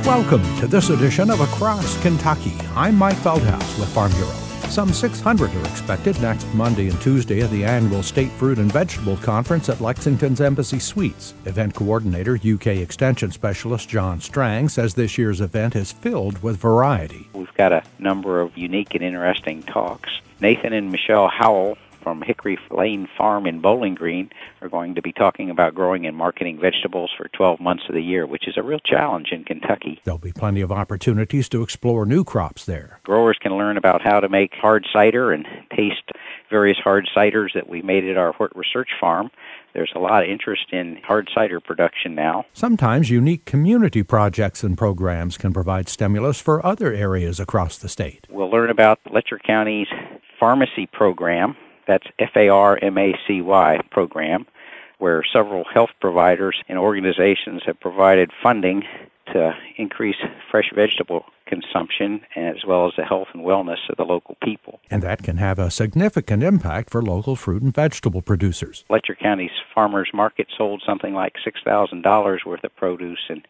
Welcome to this edition of Across Kentucky. I'm Mike Feldhouse with Farm Bureau. Some 600 are expected next Monday and Tuesday at the annual State Fruit and Vegetable Conference at Lexington's Embassy Suites. Event coordinator, UK Extension Specialist John Strang says this year's event is filled with variety. We've got a number of unique and interesting talks. Nathan and Michelle Howell from Hickory Lane Farm in Bowling Green are going to be talking about growing and marketing vegetables for 12 months of the year, which is a real challenge in Kentucky. There'll be plenty of opportunities to explore new crops there. Growers can learn about how to make hard cider and taste various hard ciders that we made at our Hort Research Farm. There's a lot of interest in hard cider production now. Sometimes unique community projects and programs can provide stimulus for other areas across the state. We'll learn about Letcher County's pharmacy program. That's FARMACY program, where several health providers and organizations have provided funding to increase fresh vegetable consumption as well as the health and wellness of the local people. And that can have a significant impact for local fruit and vegetable producers. Letcher County's farmers market sold something like $6,000 worth of produce in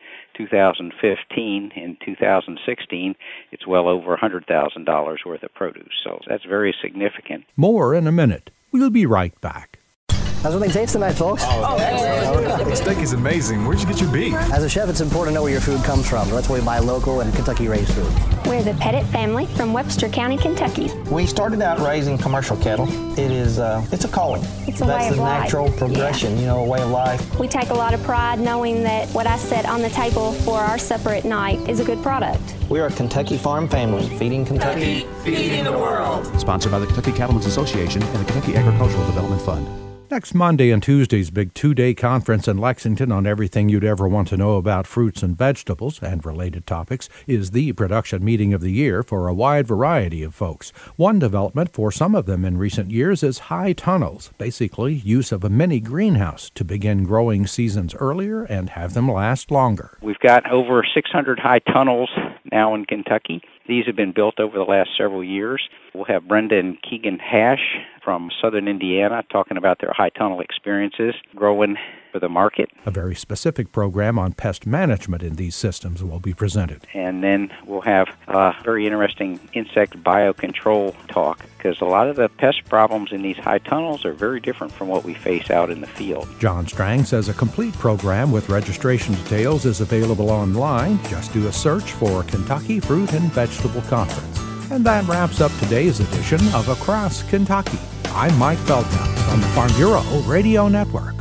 2015. In 2016, it's well over $100,000 worth of produce. So that's very significant. More in a minute. We'll be right back. How's what they taste tonight, folks? The steak is amazing. Where'd you get your beef? As a chef, it's important to know where your food comes from. That's why we buy local and Kentucky-raised food. We're the Pettit family from Webster County, Kentucky. We started out raising commercial cattle. It is, it's a calling. It's a way of life. That's the natural progression, a way of life. We take a lot of pride knowing that what I set on the table for our supper at night is a good product. We are a Kentucky farm family, feeding Kentucky. Feeding the world. Sponsored by the Kentucky Cattlemen's Association and the Kentucky Agricultural Development Fund. Next Monday and Tuesday's big two-day conference in Lexington on everything you'd ever want to know about fruits and vegetables and related topics is the production meeting of the year for a wide variety of folks. One development for some of them in recent years is high tunnels, basically use of a mini greenhouse to begin growing seasons earlier and have them last longer. We've got over 600 high tunnels now in Kentucky. These have been built over the last several years. We'll have Brenda and Keegan Hash from southern Indiana talking about their high tunnel experiences growing for the market. A very specific program on pest management in these systems will be presented. And then we'll have a very interesting insect biocontrol talk, because a lot of the pest problems in these high tunnels are very different from what we face out in the field. John Strang says a complete program with registration details is available online. Just do a search for Kentucky Fruit and Vegetable Conference. And that wraps up today's edition of Across Kentucky. I'm Mike Feldhouse on the Farm Bureau Radio Network.